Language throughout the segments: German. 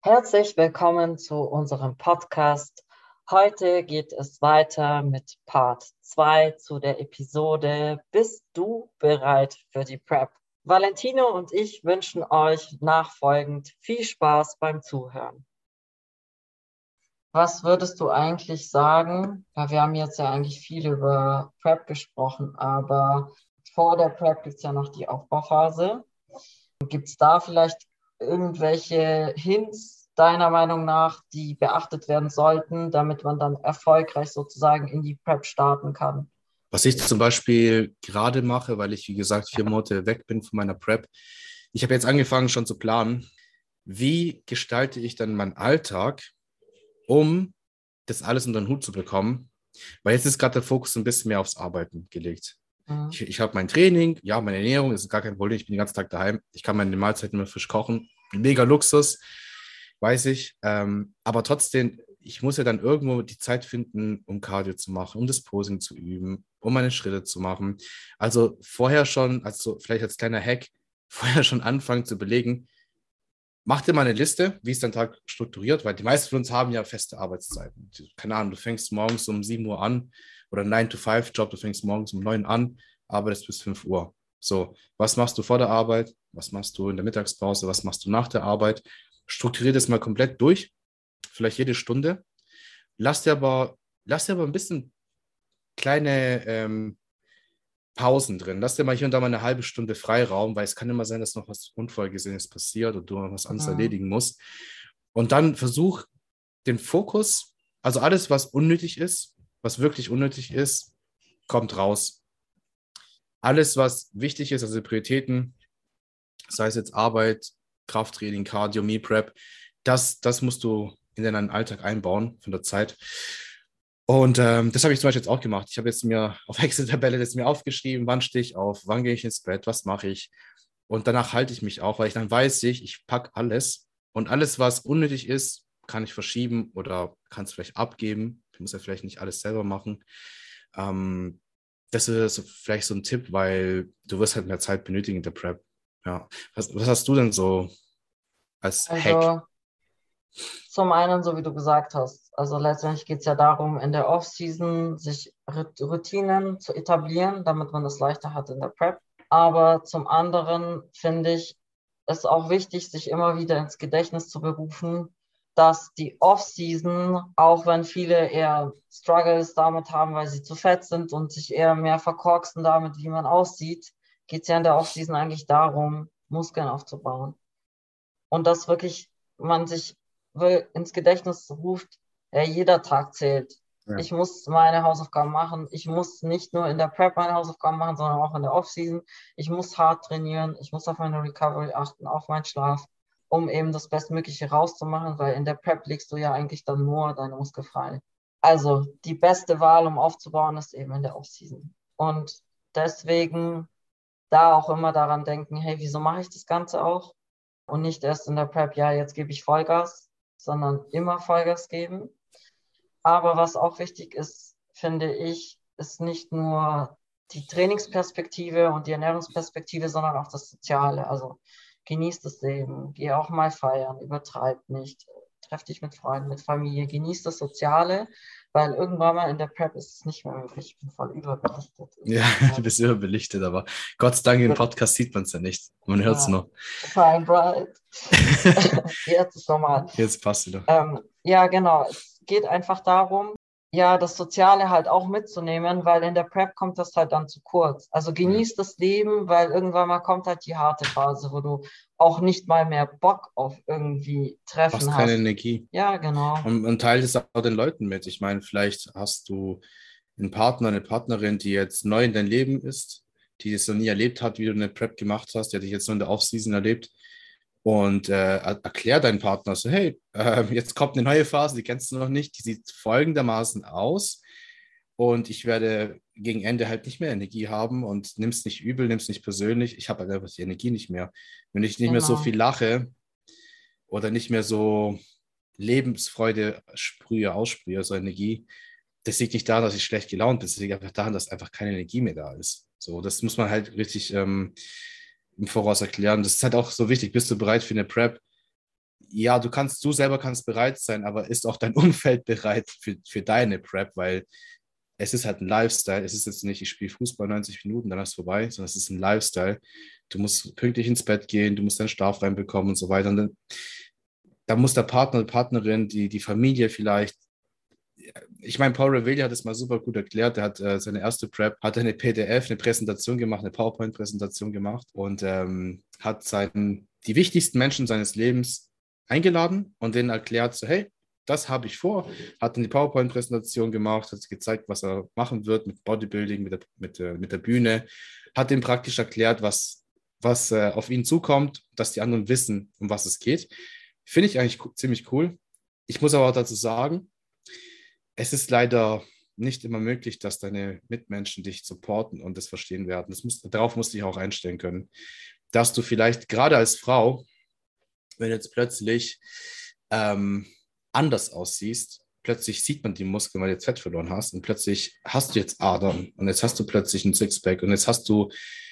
Herzlich willkommen zu unserem Podcast. Heute geht es weiter mit Part 2 zu der Episode Bist du bereit für die Prep? Valentino und ich wünschen euch nachfolgend viel Spaß beim Zuhören. Was würdest du eigentlich sagen? Ja, wir haben jetzt ja eigentlich viel über Prep gesprochen, aber vor der Prep gibt es ja noch die Aufbauphase. Gibt es da vielleicht irgendwelche Hints deiner Meinung nach, die beachtet werden sollten, damit man dann erfolgreich sozusagen in die Prep starten kann? Was ich zum Beispiel gerade mache, weil ich, wie gesagt, 4 Monate weg bin von meiner Prep. Ich habe jetzt angefangen schon zu planen, wie gestalte ich dann meinen Alltag, um das alles unter den Hut zu bekommen. Weil jetzt ist gerade der Fokus ein bisschen mehr aufs Arbeiten gelegt. Ich habe mein Training, ja, meine Ernährung ist gar kein Problem. Ich bin den ganzen Tag daheim. Ich kann meine Mahlzeiten immer frisch kochen. Mega Luxus, weiß ich. Aber trotzdem, ich muss ja dann irgendwo die Zeit finden, um Cardio zu machen, um das Posing zu üben, um meine Schritte zu machen. Also vorher schon, also vielleicht als kleiner Hack, vorher schon anfangen zu überlegen, mach dir mal eine Liste, wie ist dein Tag strukturiert, weil die meisten von uns haben ja feste Arbeitszeiten. Keine Ahnung, du fängst morgens um 7 Uhr an oder 9-to-5-Job, du fängst morgens um 9 an, arbeitest bis 5 Uhr. So, was machst du vor der Arbeit? Was machst du in der Mittagspause? Was machst du nach der Arbeit? Strukturier das mal komplett durch, vielleicht jede Stunde. Lass dir aber ein bisschen kleine Pausen drin. Lass dir mal hier und da mal eine halbe Stunde Freiraum, weil es kann immer sein, dass noch was Unvorhergesehenes passiert und du noch was anderes erledigen musst. Und dann versuch den Fokus, also alles, was unnötig ist, was wirklich unnötig ist, kommt raus. Alles, was wichtig ist, also die Prioritäten, sei es jetzt Arbeit, Krafttraining, Cardio, Meal Prep, das musst du in deinen Alltag einbauen von der Zeit. Und das habe ich zum Beispiel jetzt auch gemacht. Ich habe jetzt mir auf Excel-Tabelle das mir aufgeschrieben, wann stehe ich auf, wann gehe ich ins Bett, was mache ich. Und danach halte ich mich auch, weil ich dann weiß, ich packe alles. Und alles, was unnötig ist, kann ich verschieben oder kann es vielleicht abgeben. Ich muss ja vielleicht nicht alles selber machen. Ähm, Das ist vielleicht so ein Tipp, weil du wirst halt mehr Zeit benötigen in der Prep. Ja. Was hast du denn so als Hack? Also zum einen, so wie du gesagt hast, also letztendlich geht es ja darum, in der Off-Season sich Routinen zu etablieren, damit man es leichter hat in der Prep. Aber zum anderen finde ich es auch wichtig, sich immer wieder ins Gedächtnis zu berufen, dass die Off-Season, auch wenn viele eher Struggles damit haben, weil sie zu fett sind und sich eher mehr verkorksen damit, wie man aussieht, geht es ja in der Off-Season eigentlich darum, Muskeln aufzubauen. Und dass wirklich man sich ins Gedächtnis ruft, ja, jeder Tag zählt. Ja. Ich muss meine Hausaufgaben machen. Ich muss nicht nur in der Prep meine Hausaufgaben machen, sondern auch in der Offseason. Ich muss hart trainieren. Ich muss auf meine Recovery achten, auf meinen Schlaf, um eben das Bestmögliche rauszumachen, weil in der Prep legst du ja eigentlich dann nur deine Muskel frei. Also die beste Wahl, um aufzubauen, ist eben in der Offseason. Und deswegen da auch immer daran denken, hey, wieso mache ich das Ganze auch? Und nicht erst in der Prep, ja, jetzt gebe ich Vollgas, sondern immer Vollgas geben. Aber was auch wichtig ist, finde ich, ist nicht nur die Trainingsperspektive und die Ernährungsperspektive, sondern auch das Soziale. Also genieß das Leben, geh auch mal feiern, übertreib nicht, treff dich mit Freunden, mit Familie, genieß das Soziale, weil irgendwann mal in der Prep ist es nicht mehr möglich. Ich bin voll überbelichtet. Ja, du bist überbelichtet, aber Gott sei Dank im Podcast sieht man es ja nicht. Man hört es Ja, nur. fine, bright. Jetzt ist normal. Jetzt passt wieder. Ja, genau. Es geht einfach darum, ja, das Soziale halt auch mitzunehmen, weil in der Prep kommt das halt dann zu kurz. Also Ja. genieß das Leben, weil irgendwann mal kommt halt die harte Phase, wo du auch nicht mal mehr Bock auf irgendwie Hast Treffen keine hast. Energie. Ja, genau. Und teilt es auch den Leuten mit. Ich meine, vielleicht hast du einen Partner, eine Partnerin, die jetzt neu in dein Leben ist, die es noch nie erlebt hat, wie du eine Prep gemacht hast, die hat dich jetzt nur in der Offseason erlebt. Und erklär deinen Partner so, hey, jetzt kommt eine neue Phase, die kennst du noch nicht, die sieht folgendermaßen aus. Und ich werde gegen Ende halt nicht mehr Energie haben und nimm's nicht übel, nimm's nicht persönlich. Ich habe halt einfach die Energie nicht mehr. Wenn ich nicht mehr so Genau. viel lache oder nicht mehr so Lebensfreude aussprühe, so Energie, das liegt nicht daran, dass ich schlecht gelaunt bin, das liegt einfach daran, dass einfach keine Energie mehr da ist. So, das muss man halt richtig im Voraus erklären. Das ist halt auch so wichtig. Bist du bereit für eine Prep? ja, du selber kannst bereit sein, aber ist auch dein Umfeld bereit für deine Prep, weil es ist halt ein Lifestyle. Es ist jetzt nicht, ich spiele Fußball 90 Minuten, dann ist es vorbei, sondern es ist ein Lifestyle. Du musst pünktlich ins Bett gehen, du musst deinen Schlaf reinbekommen und so weiter. Und dann, da muss der Partner, die Partnerin, die Familie vielleicht. Ich meine, Paul Revelia hat es mal super gut erklärt. Er hat seine erste Prep, hat eine PDF, eine Präsentation gemacht, eine PowerPoint-Präsentation gemacht und hat die wichtigsten Menschen seines Lebens eingeladen und denen erklärt, so, hey, das habe ich vor. Hat dann die PowerPoint-Präsentation gemacht, hat gezeigt, was er machen wird mit Bodybuilding, mit der Bühne, hat ihm praktisch erklärt, was auf ihn zukommt, dass die anderen wissen, um was es geht. Finde ich eigentlich ziemlich cool. Ich muss aber auch dazu sagen, es ist leider nicht immer möglich, dass deine Mitmenschen dich supporten und das verstehen werden. Darauf musst du dich auch einstellen können, dass du vielleicht gerade als Frau, wenn du jetzt plötzlich anders aussiehst, plötzlich sieht man die Muskeln, weil du jetzt Fett verloren hast und plötzlich hast du jetzt Adern und jetzt hast du plötzlich ein Sixpack und jetzt hast du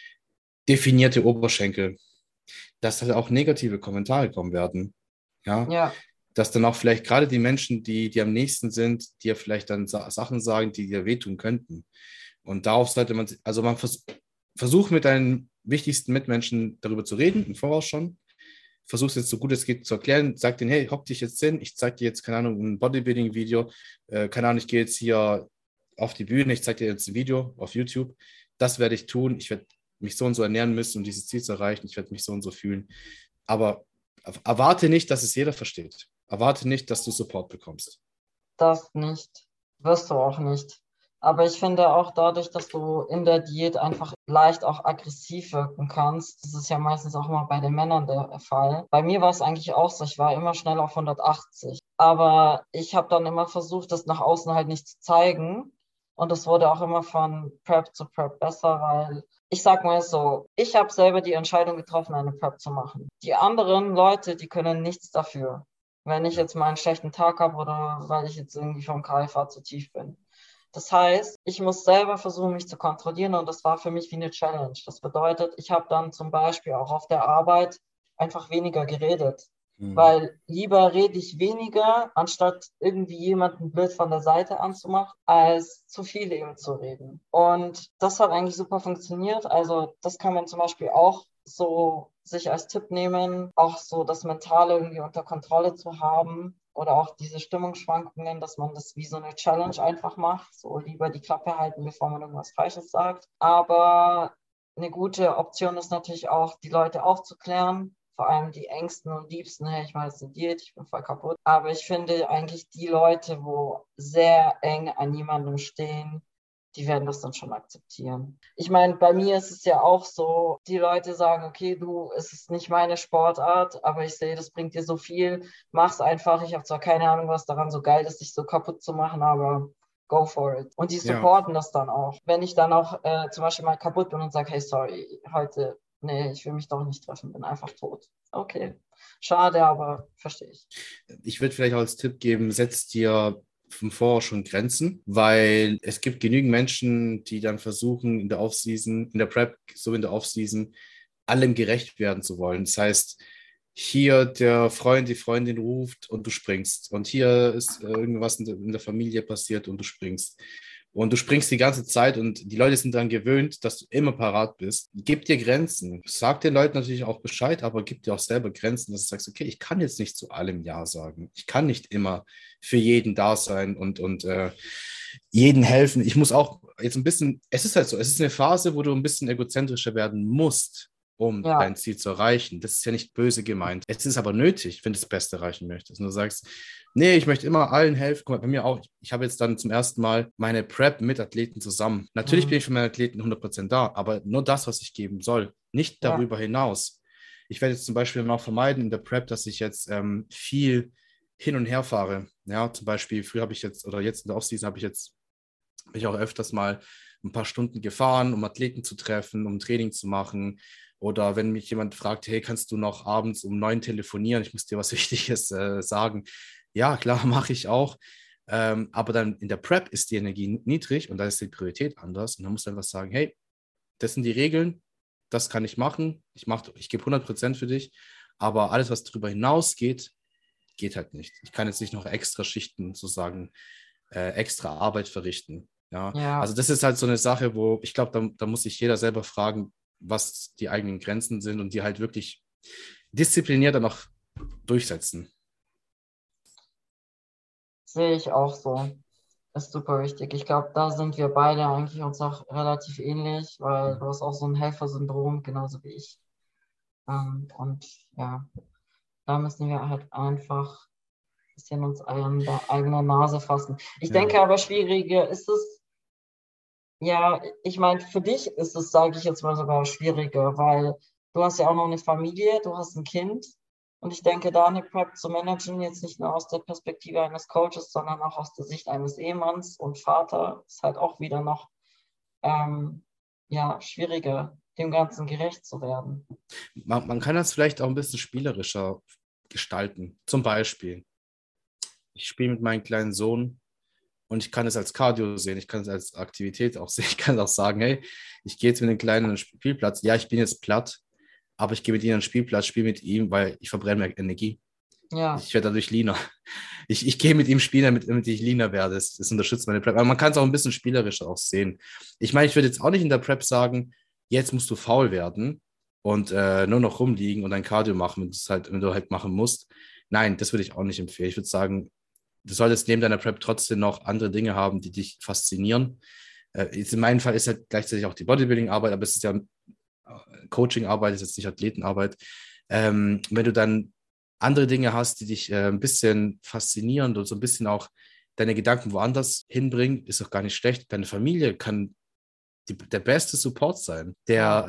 definierte Oberschenkel, dass halt auch negative Kommentare kommen werden. Ja, Ja, dass dann auch vielleicht gerade die Menschen, die am nächsten sind, dir vielleicht dann Sachen sagen, die dir wehtun könnten. Und darauf sollte man, also man versucht mit deinen wichtigsten Mitmenschen darüber zu reden, im Voraus schon. Versuch es jetzt so gut es geht zu erklären. Sag denen, hey, hock dich jetzt hin. Ich zeige dir jetzt, keine Ahnung, ein Bodybuilding-Video. Keine Ahnung, ich gehe jetzt hier auf die Bühne. Ich zeige dir jetzt ein Video auf YouTube. Das werde ich tun. Ich werde mich so und so ernähren müssen, um dieses Ziel zu erreichen. Ich werde mich so und so fühlen. Aber erwarte nicht, dass es jeder versteht. Erwarte nicht, dass du Support bekommst. das nicht. Wirst du auch nicht. Aber ich finde auch dadurch, dass du in der Diät einfach leicht auch aggressiv wirken kannst, das ist ja meistens auch immer bei den Männern der Fall. Bei mir war es eigentlich auch so, ich war immer schnell auf 180. Aber ich habe dann immer versucht, das nach außen halt nicht zu zeigen. Und es wurde auch immer von Prep zu Prep besser, weil ich sag mal so, ich habe selber die Entscheidung getroffen, eine Prep zu machen. Die anderen Leute, die können nichts dafür, wenn ich Ja. jetzt mal einen schlechten Tag habe oder weil ich jetzt irgendwie vom KFA zu tief bin. Das heißt, ich muss selber versuchen, mich zu kontrollieren und das war für mich wie eine Challenge. Das bedeutet, ich habe dann zum Beispiel auch auf der Arbeit einfach weniger geredet, Hm. weil lieber rede ich weniger, anstatt irgendwie jemanden blöd von der Seite anzumachen, als zu viel eben zu reden. Und das hat eigentlich super funktioniert. Also das kann man zum Beispiel auch so sich als Tipp nehmen, auch so das Mentale irgendwie unter Kontrolle zu haben oder auch diese Stimmungsschwankungen, dass man das wie so eine Challenge einfach macht, so lieber die Klappe halten, bevor man irgendwas Falsches sagt. Aber eine gute Option ist natürlich auch, die Leute aufzuklären, vor allem die Engsten und Liebsten, hey, ich mache jetzt eine Diät, ich bin voll kaputt. Aber ich finde eigentlich die Leute, wo sehr eng an jemandem stehen, die werden das dann schon akzeptieren. Ich meine, bei mir ist es ja auch so, die Leute sagen, okay, du, es ist nicht meine Sportart, aber ich sehe, das bringt dir so viel, mach's einfach. Ich habe zwar keine Ahnung, was daran so geil ist, dich so kaputt zu machen, aber go for it. Und die Ja, supporten das dann auch. Wenn ich dann auch zum Beispiel mal kaputt bin und sage, hey, sorry, heute, nee, ich will mich doch nicht treffen, bin einfach tot. Okay, schade, aber verstehe ich. ich würde vielleicht auch als Tipp geben, setz dir vom Voraus schon Grenzen, weil es gibt genügend Menschen, die dann versuchen, in der Offseason, in der Prep, so in der Offseason, allem gerecht werden zu wollen. Das heißt, hier der Freund, die Freundin ruft und du springst. Und hier ist irgendwas in der Familie passiert und du springst. Und du springst die ganze Zeit und die Leute sind daran gewöhnt, dass du immer parat bist. Gib dir Grenzen. Sag den Leuten natürlich auch Bescheid, aber gib dir auch selber Grenzen, dass du sagst, okay, ich kann jetzt nicht zu allem Ja sagen. Ich kann nicht immer für jeden da sein und jeden helfen. Ich muss auch jetzt ein bisschen, es ist halt so, es ist eine Phase, wo du ein bisschen egozentrischer werden musst, um Ja, dein Ziel zu erreichen. Das ist ja nicht böse gemeint. Es ist aber nötig, wenn du das Beste erreichen möchtest. Und du sagst, nee, ich möchte immer allen helfen. Guck mal, bei mir auch. Ich habe jetzt dann zum ersten Mal meine Prep mit Athleten zusammen. Natürlich bin mhm. ich für meine Athleten 100% da, aber nur das, was ich geben soll, nicht Ja, darüber hinaus. Ich werde jetzt zum Beispiel noch vermeiden in der Prep, dass ich jetzt viel hin und her fahre. Ja, zum Beispiel früher habe ich jetzt, oder jetzt in der Offseason bin ich auch öfters mal ein paar Stunden gefahren, um Athleten zu treffen, um Training zu machen. Oder wenn mich jemand fragt, hey, kannst du noch abends um 9 telefonieren? Ich muss dir was Wichtiges sagen. Ja, klar, mache ich auch. Aber dann in der Prep ist die Energie niedrig und da ist die Priorität anders. Und dann musst du einfach sagen, hey, das sind die Regeln, das kann ich machen. Ich gebe 100% für dich. Aber alles, was darüber hinausgeht, geht halt nicht. Ich kann jetzt nicht noch extra Schichten sozusagen, extra Arbeit verrichten. Ja, Ja, also das ist halt so eine Sache, wo ich glaube, da muss sich jeder selber fragen, was die eigenen Grenzen sind und die halt wirklich diszipliniert dann auch durchsetzen. sehe ich auch so. Ist super wichtig. Ich glaube, da sind wir beide eigentlich uns auch relativ ähnlich, weil du hast auch so ein Helfersyndrom, genauso wie ich. Und ja, da müssen wir halt einfach ein bisschen uns an der eigenen Nase fassen. Ich Ja. denke aber, schwieriger ist es, ja, ich meine, für dich ist es, sage ich jetzt mal, sogar schwieriger, weil du hast ja auch noch eine Familie, du hast ein Kind. Und ich denke, da eine Prep zu managen, jetzt nicht nur aus der Perspektive eines Coaches, sondern auch aus der Sicht eines Ehemanns und Vater, ist halt auch wieder noch ja, schwieriger, dem Ganzen gerecht zu werden. Man kann das vielleicht auch ein bisschen spielerischer gestalten. Zum Beispiel, ich spiele mit meinem kleinen Sohn und ich kann es als Cardio sehen, ich kann es als Aktivität auch sehen. Ich kann auch sagen, hey, ich gehe jetzt mit dem Kleinen an den Spielplatz. Ja, ich bin jetzt platt, aber ich gehe mit ihm an den Spielplatz, spiele mit ihm, weil ich verbrenne mehr Energie. Ja, Ich werde dadurch leaner. Ich gehe mit ihm spielen, damit ich leaner werde. Das unterstützt meine Prep. Aber man kann es auch ein bisschen spielerischer auch sehen. Ich meine, ich würde jetzt auch nicht in der Prep sagen, jetzt musst du faul werden und nur noch rumliegen und ein Cardio machen, wenn du halt machen musst. Nein, das würde ich auch nicht empfehlen. Ich würde sagen, du solltest neben deiner Prep trotzdem noch andere Dinge haben, die dich faszinieren. Jetzt in meinem Fall ist halt gleichzeitig auch die Bodybuilding-Arbeit, aber es ist ja Coaching-Arbeit, ist jetzt nicht Athletenarbeit. Wenn du dann andere Dinge hast, die dich ein bisschen faszinieren und so ein bisschen auch deine Gedanken woanders hinbringen, ist auch gar nicht schlecht. Deine Familie kann der beste Support sein. ja,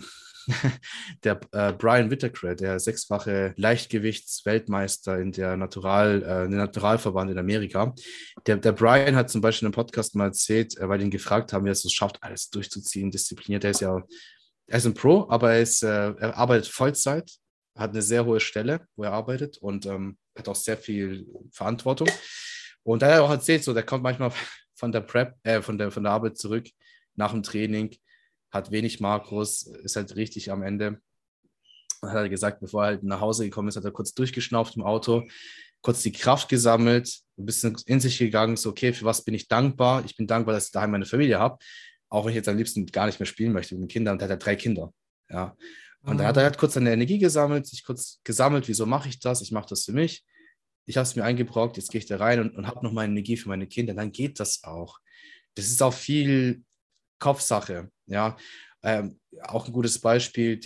Der Brian Whittaker, der sechsfache Leichtgewichtsweltmeister in der Naturalverband in Amerika, der Brian hat zum Beispiel in einem Podcast mal erzählt, weil ihn gefragt haben, wie er es so schafft, alles durchzuziehen, diszipliniert. Er ist ein Pro, aber er arbeitet Vollzeit, hat eine sehr hohe Stelle, wo er arbeitet und hat auch sehr viel Verantwortung. Und da hat er auch erzählt, so, der kommt manchmal von der Prep, von der Arbeit zurück nach dem Training, hat wenig Makros, ist halt richtig am Ende. Und hat er gesagt, bevor er halt nach Hause gekommen ist, hat er kurz durchgeschnauft im Auto, kurz die Kraft gesammelt, ein bisschen in sich gegangen, so, okay, für was bin ich dankbar? Ich bin dankbar, dass ich daheim meine Familie habe, auch wenn ich jetzt am liebsten gar nicht mehr spielen möchte mit den Kindern. Und er hat ja 3 Kinder. Ja. Und dann hat er mhm. halt kurz seine Energie gesammelt, sich kurz gesammelt, wieso mache ich das? Ich mache das für mich. Ich habe es mir eingebrockt, jetzt gehe ich da rein und habe noch meine Energie für meine Kinder. Dann geht das auch. Das ist auch viel Kopfsache. Ja. Auch ein gutes Beispiel,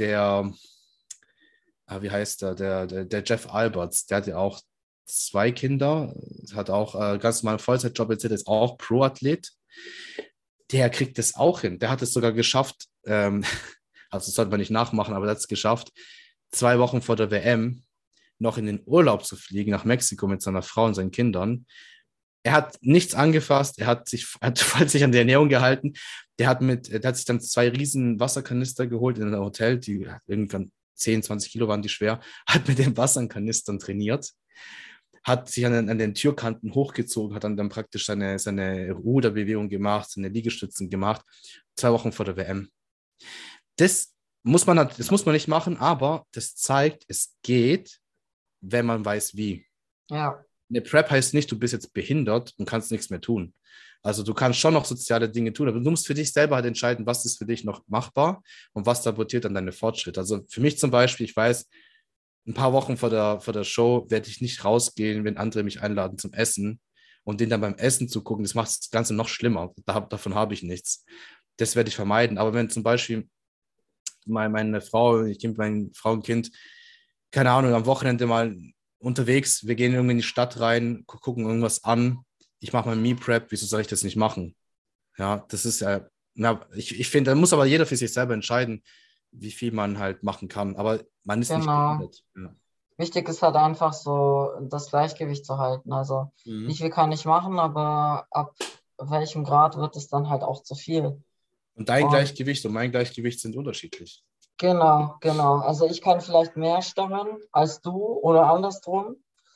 wie heißt der Jeff Alberts, der hat ja auch 2 Kinder, hat auch ganz normalen Vollzeitjob, jetzt ist auch Pro-Athlet. Der kriegt das auch hin. Der hat es sogar geschafft, also das sollte man nicht nachmachen, aber der hat es geschafft, 2 Wochen vor der WM noch in den Urlaub zu fliegen nach Mexiko mit seiner Frau und seinen Kindern. Er hat nichts angefasst, hat voll sich an die Ernährung gehalten. Der hat sich dann 2 riesen Wasserkanister geholt in einem Hotel, die irgendwann 10, 20 Kilo waren die schwer, hat mit den Wasserkanistern trainiert, hat sich an den Türkanten hochgezogen, hat dann praktisch seine Ruderbewegung gemacht, seine Liegestützen gemacht, 2 Wochen vor der WM. Das muss man nicht machen, aber das zeigt, es geht, wenn man weiß, wie. Ja, Eine Prep heißt nicht, du bist jetzt behindert und kannst nichts mehr tun. Also du kannst schon noch soziale Dinge tun, aber du musst für dich selber halt entscheiden, was ist für dich noch machbar und was sabotiert dann deine Fortschritte. Also für mich zum Beispiel, ich weiß, ein paar Wochen vor der Show werde ich nicht rausgehen, wenn andere mich einladen zum Essen und den dann beim Essen zu gucken, das macht das Ganze noch schlimmer. Davon habe ich nichts. Das werde ich vermeiden. Aber wenn zum Beispiel meine Frau, ich gehe mit meinem Frauenkind, keine Ahnung, am Wochenende mal unterwegs, wir gehen irgendwie in die Stadt rein, gucken irgendwas an, ich mache mein Me-Prep, wieso soll ich das nicht machen? Ja, das ist ja, ich finde, da muss aber jeder für sich selber entscheiden, wie viel man halt machen kann, aber man ist nicht genau. behindert. Ja. Wichtig ist halt einfach so, das Gleichgewicht zu halten. Also, wie Mhm. viel kann ich machen, aber ab welchem Grad wird es dann halt auch zu viel? Und dein Und Gleichgewicht und mein Gleichgewicht sind unterschiedlich. genau, genau. Also, ich kann vielleicht mehr stemmen als du oder andersrum.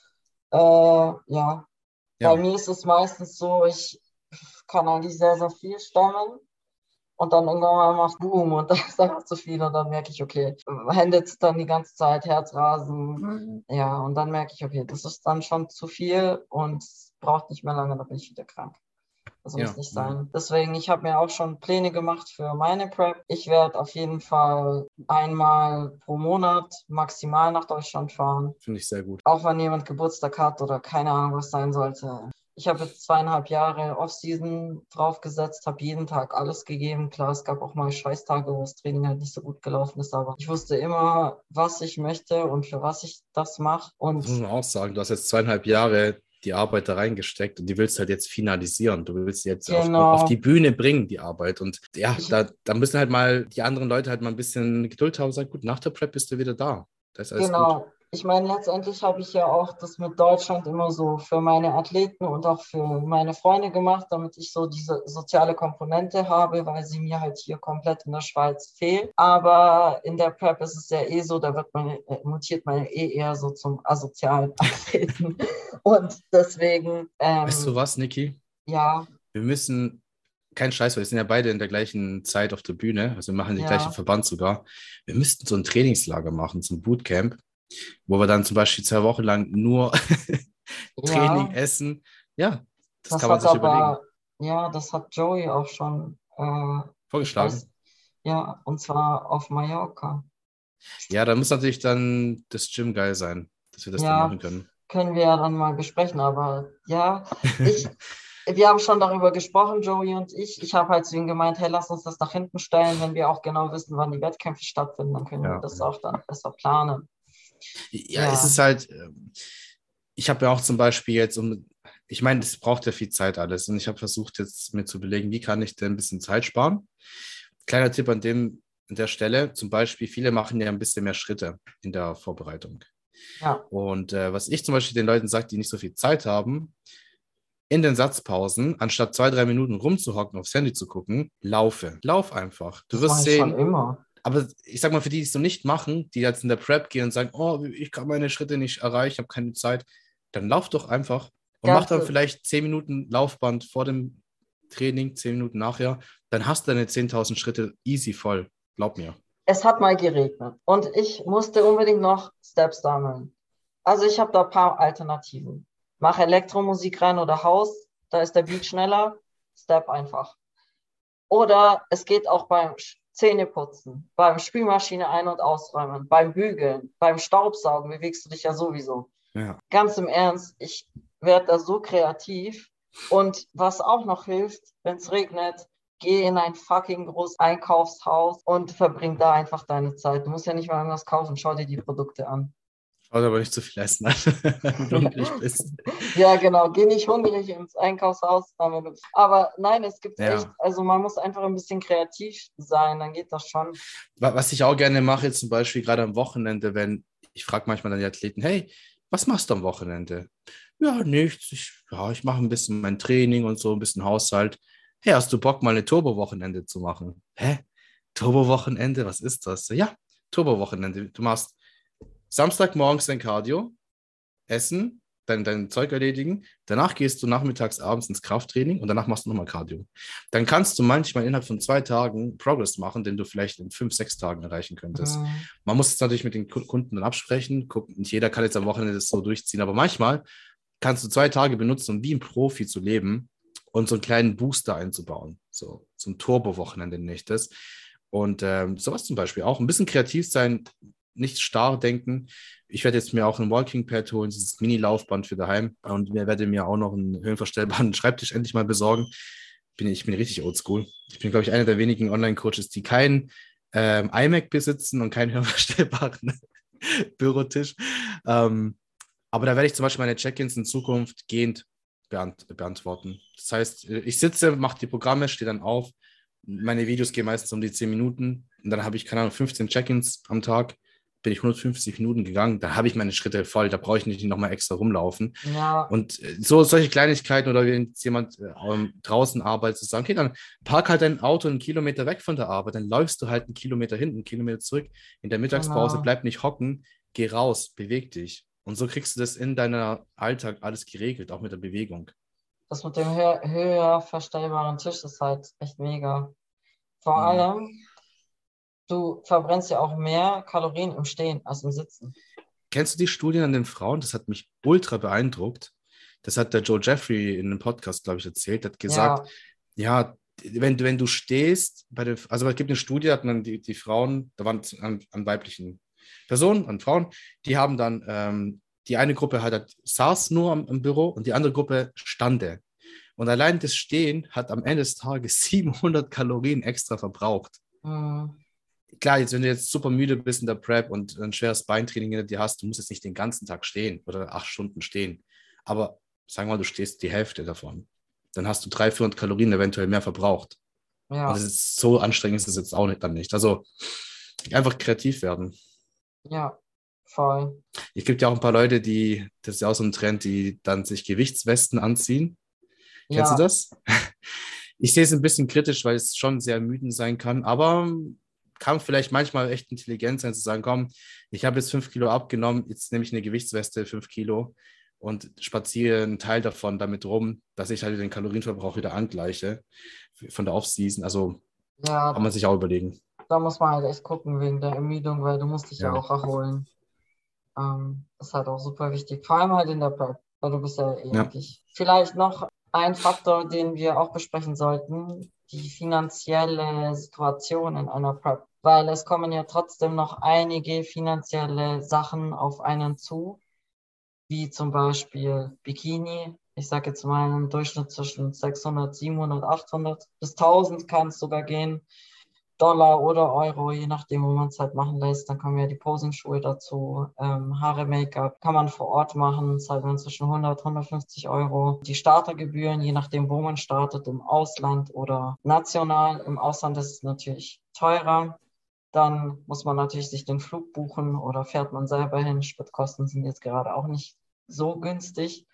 Ja, bei Ja, mir ist es meistens so, ich kann eigentlich sehr, sehr viel stemmen. und dann irgendwann mal macht Boom und dann ist einfach zu viel und dann merke ich, okay, Hände zittern die ganze Zeit, Herzrasen, ja, und dann merke ich, okay, das ist dann schon zu viel und es braucht nicht mehr lange, dann bin ich wieder krank. Das muss Ja, nicht ja, sein. Deswegen, ich habe mir auch schon Pläne gemacht für meine Prep. Ich werde auf jeden Fall einmal pro Monat maximal nach Deutschland fahren. finde ich sehr gut. Auch wenn jemand Geburtstag hat oder keine Ahnung, was sein sollte. Ich habe jetzt 2,5 Jahre Off-Season draufgesetzt, habe jeden Tag alles gegeben. Klar, es gab auch mal Scheißtage, wo das Training halt nicht so gut gelaufen ist, aber ich wusste immer, was ich möchte und für was ich das mache. Das Und muss man auch sagen. Du hast jetzt 2,5 Jahre die Arbeit da reingesteckt und die willst halt jetzt finalisieren. Du willst sie jetzt auf die genau, Bühne bringen, die Arbeit. Und ja, ich, da müssen halt mal die anderen Leute halt mal ein bisschen Geduld haben und sagen, gut, nach der Prep bist du wieder da. Da ist alles gut. Genau. Ich meine, letztendlich habe ich ja auch das mit Deutschland immer so für meine Athleten und auch für meine Freunde gemacht, damit ich so diese soziale Komponente habe, weil sie mir halt hier komplett in der Schweiz fehlt. Aber in der Prep ist es ja eh so, da wird man, mutiert man eh eher so zum asozialen Athleten. Und deswegen, Weißt du was, Niki? ja, Wir müssen, kein Scheiß, weil wir sind ja beide in der gleichen Zeit auf der Bühne, also wir machen den gleichen ja, Verband sogar. Wir müssten so ein Trainingslager machen, so ein Bootcamp, wo wir dann zum Beispiel 2 Wochen lang nur Training, ja, Essen. Ja, das das kann man hat sich überlegen. aber, ja, das hat Joey auch schon, ich weiß, Vorgeschlagen. ja, und zwar auf Mallorca. Ja, da muss natürlich dann das Gym geil sein, dass wir das dann Ja, machen können. können wir ja dann mal besprechen. Aber ja, ich, wir haben schon darüber gesprochen, Joey und ich. Ich habe halt zu ihm gemeint, hey, lass uns das nach hinten stellen, wenn wir auch genau wissen, wann die Wettkämpfe stattfinden, dann können wir Ja, das ja. auch dann besser planen. Ja, es Ja, ist halt, ich habe ja auch zum Beispiel jetzt, ich meine, es braucht ja viel Zeit alles und ich habe versucht jetzt mir zu überlegen, wie kann ich denn ein bisschen Zeit sparen? Kleiner Tipp an der Stelle, zum Beispiel, viele machen ja ein bisschen mehr Schritte in der Vorbereitung. ja, Und was ich zum Beispiel den Leuten sage, die nicht so viel Zeit haben, in den Satzpausen, anstatt 2, 3 Minuten rumzuhocken, aufs Handy zu gucken, laufe. Lauf einfach. Du das mache wirst ich schon sehen, immer. aber ich sag mal, für die, die es so nicht machen, die jetzt in der Prep gehen und sagen, oh, ich kann meine Schritte nicht erreichen, ich habe keine Zeit, dann lauf doch einfach und mach dann Ganze, vielleicht 10 Minuten Laufband vor dem Training, 10 Minuten nachher, dann hast du deine 10.000 Schritte easy voll. Glaub mir. es hat mal geregnet und ich musste unbedingt noch Steps sammeln. Also ich habe da ein paar Alternativen. Mach Elektromusik rein oder Haus, da ist der Beat schneller, Step einfach. Oder es geht auch beim Zähneputzen, beim Spülmaschine ein- und ausräumen, beim Bügeln, beim Staubsaugen bewegst du dich ja sowieso. Ja. Ganz im Ernst, ich werde da so kreativ. Und was auch noch hilft, wenn es regnet, geh in ein fucking großes Einkaufshaus und verbring da einfach deine Zeit. Du musst ja nicht mal irgendwas kaufen, schau dir die Produkte an. Schau dir aber nicht zu viel essen an, wenn du hungrig bist. Ja, genau. Geh nicht hungrig ins Einkaufshaus. Aber nein, es gibt echt, Ja. also man muss einfach ein bisschen kreativ sein, dann geht das schon. Was ich auch gerne mache, zum Beispiel gerade am Wochenende, wenn ich frage manchmal dann die Athleten, hey, was machst du am Wochenende? Ja, nichts. Ich mache ein bisschen mein Training und so, ein bisschen Haushalt. Hey, hast du Bock, mal eine Turbo-Wochenende zu machen? Hä? Turbo-Wochenende? Was ist das? Ja, Turbo-Wochenende. Du machst Samstagmorgens dein Cardio, essen, dein Zeug erledigen. Danach gehst du nachmittags, abends ins Krafttraining und danach machst du nochmal Cardio. Dann kannst du manchmal innerhalb von 2 Tagen Progress machen, den du vielleicht in 5, 6 Tagen erreichen könntest. Mhm. Man muss es natürlich mit den Kunden dann absprechen. Gucken, nicht jeder kann jetzt am Wochenende das so durchziehen, aber manchmal kannst du 2 Tage benutzen, um wie ein Profi zu leben und so einen kleinen Booster einzubauen. So ein Turbo-Wochenende nenne ich das. Und sowas zum Beispiel auch. Ein bisschen kreativ sein, nicht starr denken. Ich werde jetzt mir auch ein Walking Pad holen, dieses Mini-Laufband für daheim. Und ich werde mir auch noch einen höhenverstellbaren Schreibtisch endlich mal besorgen. Ich bin richtig oldschool. Ich bin, glaube ich, einer der wenigen Online-Coaches, die keinen iMac besitzen und keinen höhenverstellbaren Bürotisch. Aber da werde ich zum Beispiel meine Check-ins in Zukunft gehend beantworten. Das heißt, ich sitze, mache die Programme, stehe dann auf. Meine Videos gehen meistens um die 10 Minuten. Und dann habe ich, keine Ahnung, 15 Check-ins am Tag. Bin ich 150 Minuten gegangen. Da habe ich meine Schritte voll. Da brauche ich nicht nochmal extra rumlaufen. Ja, Und solche Kleinigkeiten oder wenn jetzt jemand draußen arbeitet, zu sagen, okay, dann park halt dein Auto einen Kilometer weg von der Arbeit. Dann läufst du halt einen Kilometer hin, einen Kilometer zurück. In der Mittagspause genau. bleib nicht hocken. Geh raus, beweg dich. Und so kriegst du das in deinem Alltag alles geregelt, auch mit der Bewegung. Das mit dem höher verstellbaren Tisch ist halt echt mega. Vor Mhm. allem, du verbrennst ja auch mehr Kalorien im Stehen als im Sitzen. Kennst du die Studien an den Frauen? Das hat mich ultra beeindruckt. Das hat der Joe Jeffrey in einem Podcast, glaube ich, erzählt. Hat gesagt, Ja, ja, wenn du stehst, also es gibt eine Studie, hat man die Frauen, da waren es an weiblichen Personen, an Frauen, die haben dann, die eine Gruppe hat saß nur im Büro und die andere Gruppe stande. Und allein das Stehen hat am Ende des Tages 700 Kalorien extra verbraucht. hm, Klar, jetzt, wenn du jetzt super müde bist in der Prep und ein schweres Beintraining hinter dir hast, du musst jetzt nicht den ganzen Tag stehen oder 8 Stunden stehen. Aber sagen wir mal, du stehst die Hälfte davon. Dann hast du 300, 400 Kalorien eventuell mehr verbraucht. Und es ja, ist so anstrengend, ist es jetzt auch nicht, dann nicht. Also einfach kreativ werden. ja, voll. Es gibt ja auch ein paar Leute, das ist ja auch so ein Trend, die dann sich Gewichtswesten anziehen. Kennst du Ja, das? Ich sehe es ein bisschen kritisch, weil es schon sehr ermüdend sein kann, aber kann vielleicht manchmal echt intelligent sein, zu sagen, komm, ich habe jetzt 5 Kilo abgenommen, jetzt nehme ich eine Gewichtsweste, 5 Kilo und spaziere einen Teil davon damit rum, dass ich halt den Kalorienverbrauch wieder angleiche von der Off-Season. Also kann ja, man sich auch überlegen. da muss man halt echt gucken wegen der Ermüdung, weil du musst dich ja Ja, auch erholen. Ist halt auch super wichtig, vor allem halt in der Prep, weil du bist ja eh ja, eigentlich. Vielleicht noch ein Faktor, den wir auch besprechen sollten, die finanzielle Situation in einer Prep, weil es kommen ja trotzdem noch einige finanzielle Sachen auf einen zu, wie zum Beispiel Bikini. Ich sage jetzt mal im Durchschnitt zwischen 600, 700, 800 bis 1000 kann es sogar gehen. Dollar oder Euro, je nachdem, wo man es halt machen lässt. Dann kommen ja die Posing-Schuhe dazu. Haare, Make-up kann man vor Ort machen, zahlt man zwischen 100, 150 Euro. Die Startergebühren, je nachdem, wo man startet, im Ausland oder national. Im Ausland ist es natürlich teurer. Dann muss man natürlich sich den Flug buchen oder fährt man selber hin. Spritkosten sind jetzt gerade auch nicht so günstig.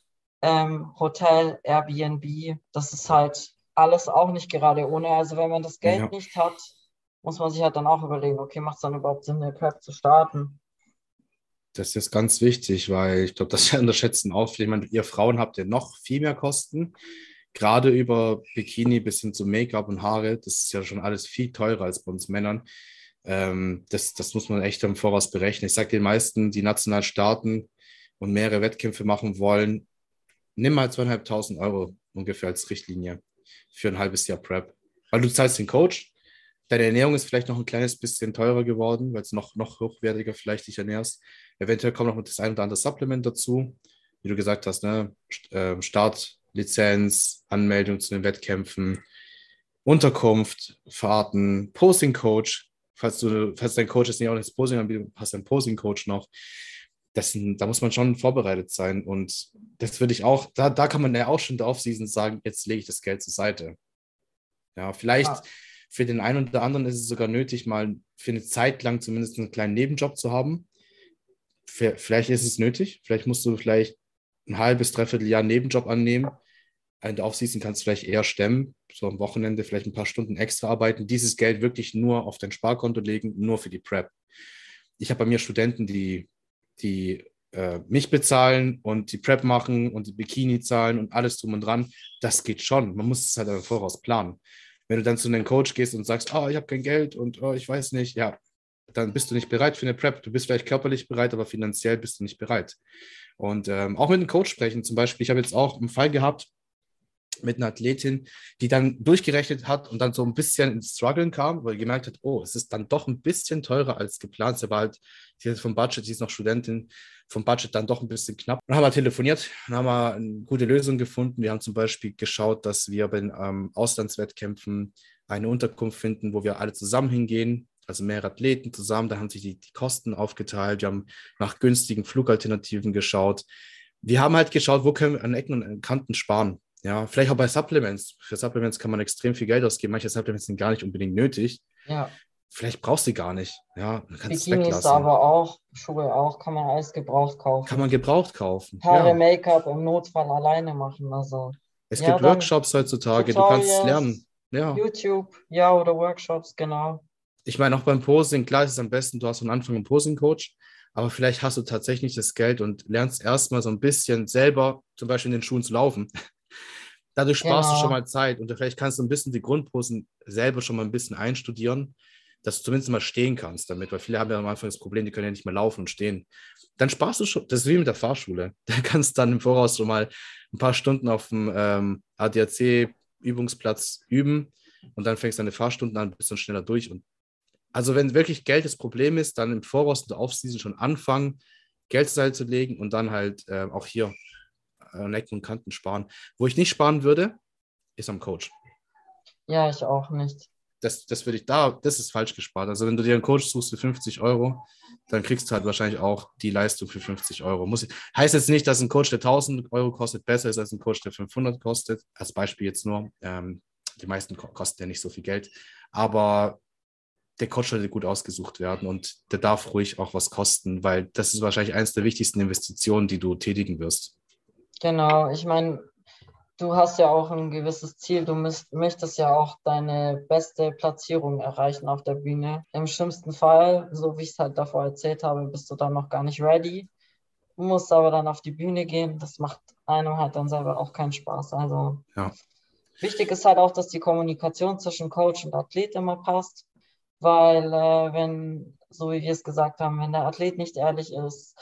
Hotel, Airbnb, das ist halt alles auch nicht gerade ohne. Also wenn man das Geld ja. nicht hat, muss man sich halt dann auch überlegen, okay, macht es dann überhaupt Sinn, eine Prep zu starten? Das ist ganz wichtig, weil ich glaube, das unterschätzen auch viele. Ich meine, ihr Frauen habt ja noch viel mehr Kosten. Gerade über Bikini bis hin zu Make-up und Haare, das ist ja schon alles viel teurer als bei uns Männern. Das muss man echt im Voraus berechnen. Ich sage den meisten, die national starten und mehrere Wettkämpfe machen wollen, nimm mal 2.500 € ungefähr als Richtlinie für ein halbes Jahr Prep. Weil du zahlst den Coach, deine Ernährung ist vielleicht noch ein kleines bisschen teurer geworden, weil es noch hochwertiger vielleicht dich ernährst. Eventuell kommt noch das ein oder andere Supplement dazu, wie du gesagt hast, ne? Startlizenz, Anmeldung zu den Wettkämpfen, Unterkunft, Fahrten, Posing-Coach. Falls dein Coach jetzt nicht auch das Posing anbietet, hast du einen Posing-Coach noch. Da muss man schon vorbereitet sein. Und das würde ich auch, da kann man ja auch schon in der Offseason sagen, jetzt lege ich das Geld zur Seite. Ja, vielleicht Ja, für den einen oder anderen ist es sogar nötig, mal für eine Zeit lang zumindest einen kleinen Nebenjob zu haben. Vielleicht ist es nötig. Vielleicht musst du vielleicht ein halbes, dreiviertel Jahr einen Nebenjob annehmen. In der Offseason kannst du vielleicht eher stemmen, so am Wochenende vielleicht ein paar Stunden extra arbeiten, dieses Geld wirklich nur auf dein Sparkonto legen, nur für die Prep. Ich habe bei mir Studenten, die mich bezahlen und die Prep machen und die Bikini zahlen und alles drum und dran. Das geht schon. Man muss es halt im Voraus planen. Wenn du dann zu einem Coach gehst und sagst, oh, ich habe kein Geld und oh, ich weiß nicht, ja, dann bist du nicht bereit für eine Prep. Du bist vielleicht körperlich bereit, aber finanziell bist du nicht bereit. Und auch mit einem Coach sprechen zum Beispiel. Ich habe jetzt auch einen Fall gehabt, mit einer Athletin, die dann durchgerechnet hat und dann so ein bisschen ins Struggeln kam, weil gemerkt hat, oh, es ist dann doch ein bisschen teurer als geplant. Sie war halt, sie ist vom Budget, sie ist noch Studentin, vom Budget dann doch ein bisschen knapp. Dann haben wir telefoniert und haben wir eine gute Lösung gefunden. Wir haben zum Beispiel geschaut, dass wir bei den Auslandswettkämpfen eine Unterkunft finden, wo wir alle zusammen hingehen, also mehrere Athleten zusammen. Da haben sich die Kosten aufgeteilt. Wir haben nach günstigen Flugalternativen geschaut. Wir haben halt geschaut, wo können wir an Ecken und Kanten sparen. Ja, vielleicht auch bei Supplements. Für Supplements kann man extrem viel Geld ausgeben. Manche Supplements sind gar nicht unbedingt nötig. ja. Vielleicht brauchst du sie gar nicht. Ja, dann kannst du es Bikinis weglassen. aber auch, Schuhe auch, kann man alles gebraucht Kann man kaufen. gebraucht kaufen. Haare, Ja, Make-up im Notfall alleine machen. Also, es ja, gibt dann Workshops heutzutage. Du kannst es lernen. Tutorials, Ja, YouTube, ja, oder Workshops, genau. ich meine, auch beim Posing, klar ist es am besten, du hast von Anfang einen Posing-Coach, aber vielleicht hast du tatsächlich das Geld und lernst erstmal so ein bisschen selber, zum Beispiel in den Schuhen zu laufen. Dadurch sparst du schon Genau. mal Zeit und vielleicht kannst du ein bisschen die Grundposen selber schon mal ein bisschen einstudieren, dass du zumindest mal stehen kannst damit, weil viele haben ja am Anfang das Problem, die können ja nicht mehr laufen und stehen. Dann sparst du schon, das ist wie mit der Fahrschule. Da kannst du dann im Voraus schon mal ein paar Stunden auf dem ADAC-Übungsplatz üben und dann fängst du deine Fahrstunden an, bist dann schneller durch. Und also wenn wirklich Geld das Problem ist, dann im Voraus in der Offseason schon anfangen, Geld zur Seite zu legen und dann halt auch hier an Ecken und Kanten sparen. Wo ich nicht sparen würde, ist am Coach. Ja, ich auch nicht. Das würde ich da, das ist falsch gespart. Also wenn du dir einen Coach suchst für 50 Euro, dann kriegst du halt wahrscheinlich auch die Leistung für 50 Euro. Heißt jetzt nicht, dass ein Coach, der 1000 Euro kostet, besser ist als ein Coach, der 500 kostet. Als Beispiel jetzt nur. Die meisten kosten ja nicht so viel Geld. Aber der Coach sollte gut ausgesucht werden und der darf ruhig auch was kosten, weil das ist wahrscheinlich eines der wichtigsten Investitionen, die du tätigen wirst. Genau, ich meine, du hast ja auch ein gewisses Ziel. Du möchtest ja auch deine beste Platzierung erreichen auf der Bühne. Im schlimmsten Fall, so wie ich es halt davor erzählt habe, bist du dann noch gar nicht ready. Du musst aber dann auf die Bühne gehen. Das macht einem halt dann selber auch keinen Spaß. Also Ja. wichtig ist halt auch, dass die Kommunikation zwischen Coach und Athlet immer passt, weil wenn, so wie wir es gesagt haben, wenn der Athlet nicht ehrlich ist,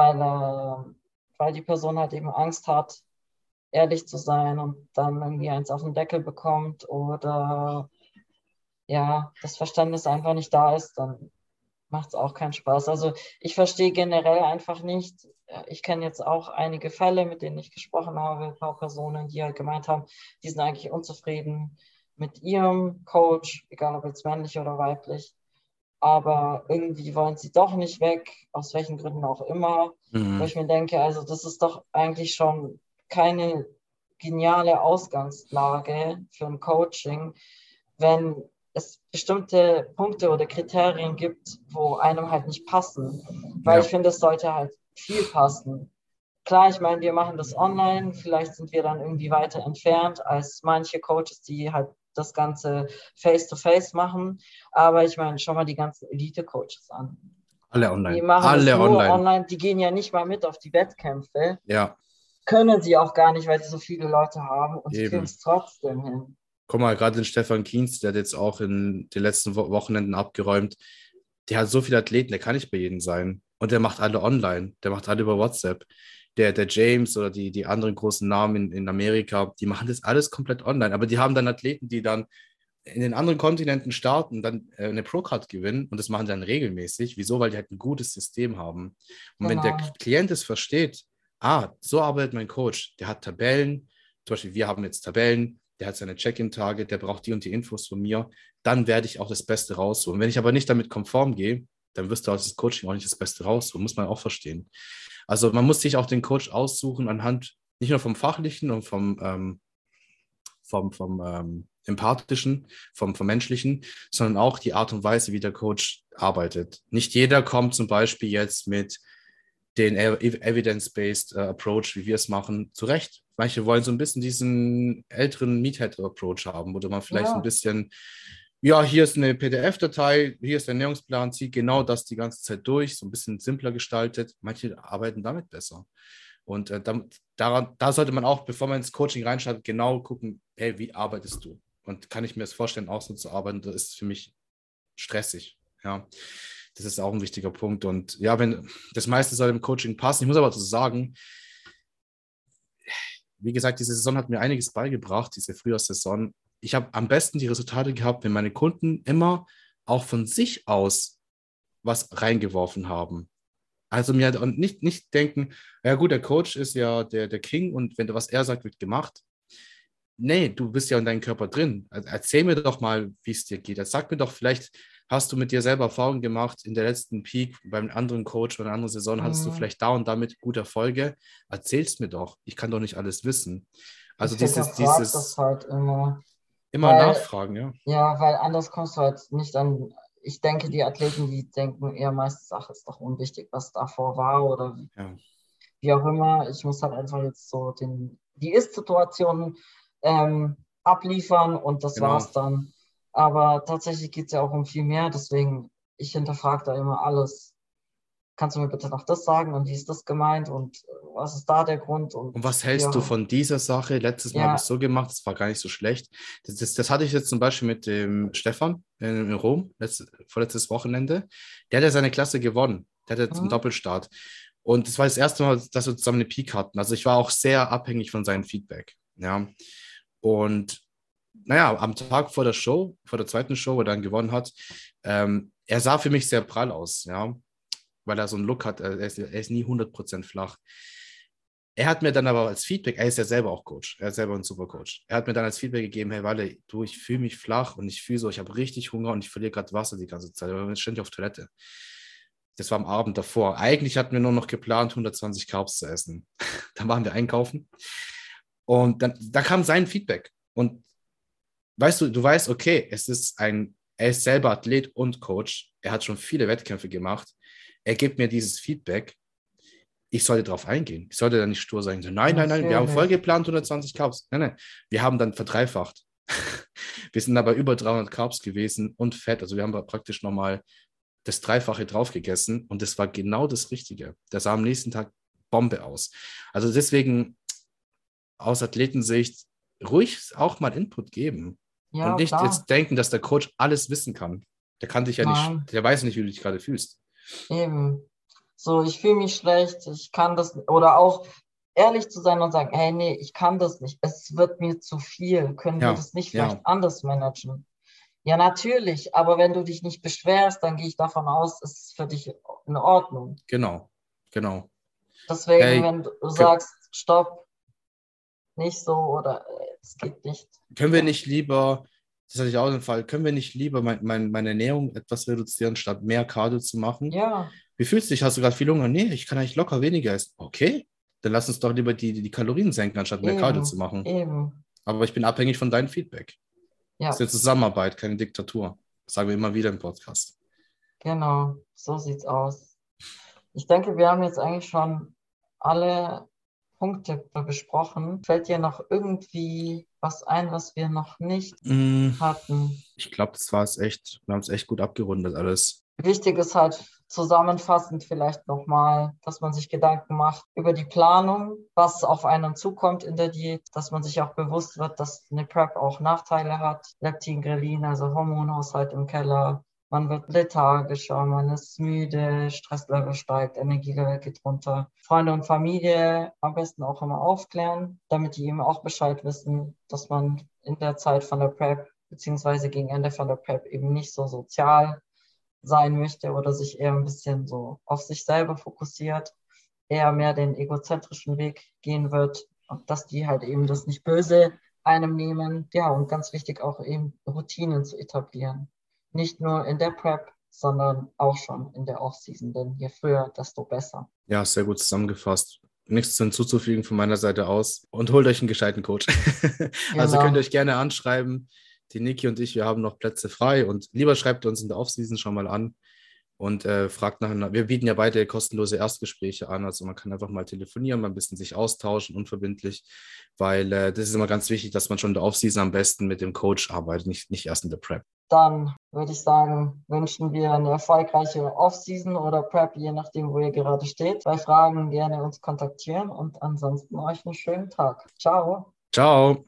weil die Person halt eben Angst hat, ehrlich zu sein und dann irgendwie eins auf den Deckel bekommt oder ja, das Verständnis einfach nicht da ist, dann macht es auch keinen Spaß. Also ich verstehe generell einfach nicht, ich kenne jetzt auch einige Fälle, mit denen ich gesprochen habe, ein paar Personen, die halt gemeint haben, die sind eigentlich unzufrieden mit ihrem Coach, egal ob jetzt männlich oder weiblich, aber irgendwie wollen sie doch nicht weg, aus welchen Gründen auch immer, wo Mhm. ich mir denke, also das ist doch eigentlich schon keine geniale Ausgangslage für ein Coaching, wenn es bestimmte Punkte oder Kriterien gibt, wo einem halt nicht passen. Weil ich Ja. finde, es sollte halt viel passen. Klar, ich meine, wir machen das online, vielleicht sind wir dann irgendwie weiter entfernt als manche Coaches, die halt das Ganze face-to-face machen. Aber ich meine, schau mal die ganzen Elite-Coaches an. Alle Die online. machen das Alle nur online. online, die gehen ja nicht mal mit auf die Wettkämpfe, Ja, können sie auch gar nicht, weil sie so viele Leute haben und sie kriegen eben. es trotzdem hin. Guck mal, gerade den Stefan Kienz, der hat jetzt auch in den letzten Wochenenden abgeräumt. Der hat so viele Athleten, der kann nicht bei jedem sein. Und der macht alle online. Der macht alle über WhatsApp. Der James oder die anderen großen Namen in Amerika, die machen das alles komplett online. Aber die haben dann Athleten, die dann in den anderen Kontinenten starten, dann eine Pro-Card gewinnen und das machen die dann regelmäßig. Wieso? Weil die halt ein gutes System haben. Und wenn der Genau, Klient es versteht, so arbeitet mein Coach, der hat Tabellen, zum Beispiel wir haben jetzt Tabellen, der hat seine Check-in-Tage, der braucht die und die Infos von mir, dann werde ich auch das Beste rausholen. Wenn ich aber nicht damit konform gehe, dann wirst du aus dem Coaching auch nicht das Beste rausholen, muss man auch verstehen. Also man muss sich auch den Coach aussuchen anhand nicht nur vom Fachlichen und vom Empathischen, vom Menschlichen, sondern auch die Art und Weise, wie der Coach arbeitet. Nicht jeder kommt zum Beispiel jetzt mit den Evidence-Based Approach, wie wir es machen, zurecht. Manche wollen so ein bisschen diesen älteren Meathead-Approach haben, wo man vielleicht ein ja, bisschen, ja, hier ist eine PDF-Datei, hier ist der Ernährungsplan, zieht genau das die ganze Zeit durch, so ein bisschen simpler gestaltet. Manche arbeiten damit besser. Und da sollte man auch, bevor man ins Coaching reinschaut, genau gucken, hey, wie arbeitest du? Und kann ich mir das vorstellen, auch so zu arbeiten? Das ist für mich stressig. Ja, das ist auch ein wichtiger Punkt. Und ja, wenn das meiste soll im Coaching passen. Ich muss aber dazu sagen, wie gesagt, diese Saison hat mir einiges beigebracht, diese Frühjahrssaison. Ich habe am besten die Resultate gehabt, wenn meine Kunden immer auch von sich aus was reingeworfen haben. Also mir und nicht denken, ja gut, der Coach ist ja der King und wenn du was er sagt, wird gemacht. Nee, du bist ja in deinem Körper drin. Erzähl mir doch mal, wie es dir geht. Sag mir doch, vielleicht hast du mit dir selber Erfahrungen gemacht in der letzten Peak beim anderen Coach oder einer anderen Saison, hattest du mhm. vielleicht da und damit gute Erfolge. Erzähl's mir doch. Ich kann doch nicht alles wissen. Also Ich hinterfrage das halt immer, immer weil, nachfragen, ja. ja, weil anders kommst du halt nicht an. Ich denke, die Athleten, die denken eher meistens, ach, ist doch unwichtig, was davor war oder Ja, wie auch immer. Ich muss halt einfach jetzt so die Ist-Situation abliefern und das genau. war's dann. Aber tatsächlich geht es ja auch um viel mehr, deswegen, ich hinterfrage da immer alles. kannst du mir bitte noch das sagen und wie ist das gemeint und was ist da der Grund? Und Und was hältst du ja, von dieser Sache? Letztes Mal habe ich es ja, so gemacht, das war gar nicht so schlecht. Das hatte ich jetzt zum Beispiel mit dem Stefan in Rom, vorletztes Wochenende. Der hat ja seine Klasse gewonnen. Der hat jetzt einen mhm, Doppelstart. Und das war das erste Mal, dass wir zusammen eine Peak hatten. Also ich war auch sehr abhängig von seinem Feedback. Ja. Und naja, am Tag vor der Show, vor der zweiten Show, wo er dann gewonnen hat, er sah für mich sehr prall aus, ja, weil er so einen Look hat, er ist nie 100% flach. Er hat mir dann aber als Feedback, er ist ja selber auch Coach, er ist selber ein super Coach. Er hat mir dann als Feedback gegeben, hey Walle, du, ich fühle mich flach und ich fühle so, ich habe richtig Hunger und ich verliere gerade Wasser die ganze Zeit, aber ich bin ständig auf Toilette. Das war am Abend davor. Eigentlich hatten wir nur noch geplant, 120 Carbs zu essen. Dann waren wir einkaufen und dann da kam sein Feedback. Und weißt du, du weißt, okay, er ist selber Athlet und Coach. Er hat schon viele Wettkämpfe gemacht. Er gibt mir dieses Feedback. Ich sollte darauf eingehen. Ich sollte dann nicht stur sein. So, nein, nein, nein, wir haben voll natürlich. geplant 120 Carbs. Nein, nein, wir haben dann verdreifacht. Wir sind aber über 300 Carbs gewesen und Fett. Also wir haben praktisch nochmal das Dreifache drauf gegessen und das war genau das Richtige. Das sah am nächsten Tag Bombe aus. Also deswegen aus Athletensicht ruhig auch mal Input geben und Ja, nicht klar. jetzt denken, dass der Coach alles wissen kann. Der kann dich ja nicht, Nein, der weiß nicht, wie du dich gerade fühlst. eben. So, ich fühle mich schlecht, ich kann das, oder auch ehrlich zu sein und sagen, hey, nee, ich kann das nicht, es wird mir zu viel, können wir Ja, das nicht vielleicht ja, anders managen? Ja, natürlich, aber wenn du dich nicht beschwerst, dann gehe ich davon aus, es ist für dich in Ordnung. genau, genau. Deswegen, Hey, wenn du kö- sagst, stopp, nicht so oder es geht nicht, können wir dann nicht lieber, das hatte ich auch den Fall, können wir nicht lieber meine Ernährung etwas reduzieren, statt mehr Cardio zu machen? ja, Wie fühlst du dich? Hast du gerade viel Hunger? Nee, ich kann eigentlich locker weniger essen. Okay, dann lass uns doch lieber die Kalorien senken, anstatt mehr Cardio zu eben, machen. eben, Aber ich bin abhängig von deinem Feedback. Das ist ja, eine Zusammenarbeit, keine Diktatur. Das sagen wir immer wieder im Podcast. genau, so sieht's aus. Ich denke, wir haben jetzt eigentlich schon alle Punkte besprochen. Fällt dir noch irgendwie was ein, was wir noch nicht Mm, hatten? Ich glaube, das war es echt. Wir haben es echt gut abgerundet alles. Wichtig ist halt zusammenfassend vielleicht nochmal, dass man sich Gedanken macht über die Planung, was auf einen zukommt in der Diät, dass man sich auch bewusst wird, dass eine Prep auch Nachteile hat. Leptin, Grelin, also Hormonhaushalt im Keller. Man wird lethargischer, man ist müde, Stresslevel steigt, Energielevel geht runter. Freunde und Familie am besten auch immer aufklären, damit die eben auch Bescheid wissen, dass man in der Zeit von der Prep beziehungsweise gegen Ende von der Prep eben nicht so sozial sein möchte oder sich eher ein bisschen so auf sich selber fokussiert, eher mehr den egozentrischen Weg gehen wird und dass die halt eben das nicht böse einem nehmen. Ja, und ganz wichtig auch eben Routinen zu etablieren. Nicht nur in der Prep, sondern auch schon in der Offseason, denn je früher, desto besser. Ja, sehr gut zusammengefasst. Nichts hinzuzufügen von meiner Seite aus. Und holt euch einen gescheiten Coach. Also könnt ihr Genau. euch gerne anschreiben. Die Niki und ich, wir haben noch Plätze frei. Und lieber schreibt uns in der Offseason schon mal an und fragt nachher. Wir bieten ja beide kostenlose Erstgespräche an. Also man kann einfach mal telefonieren, mal ein bisschen sich austauschen, unverbindlich. Weil das ist immer ganz wichtig, dass man schon in der Offseason am besten mit dem Coach arbeitet, nicht erst in der Prep. Dann würde ich sagen, wünschen wir eine erfolgreiche Offseason oder Prep, je nachdem, wo ihr gerade steht. Bei Fragen gerne uns kontaktieren und ansonsten euch einen schönen Tag. Ciao. Ciao!